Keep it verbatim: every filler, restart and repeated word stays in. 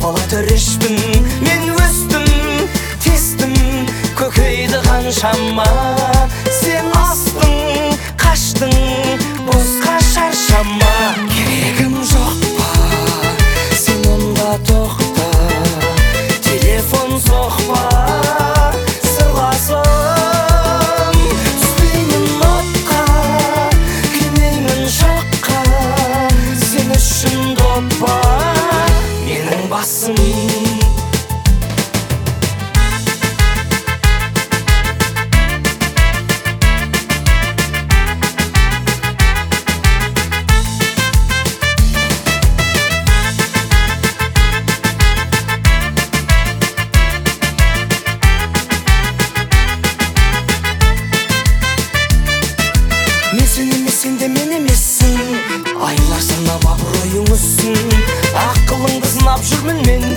бала төрешпін, мен өстім, тестім, көкейді қаншама. Сен астың, қаштың, босқа шаршама. Керегім жоқ па, сен онда тоқта, телефон соқпа, сырласым. Түспеймін отқа, күймеймін шаққа, сен үшін доппа, менің басым. Сен де мен емессің, айлар санап абыройың өссін. Ақылыңды сынап жүрмін мен,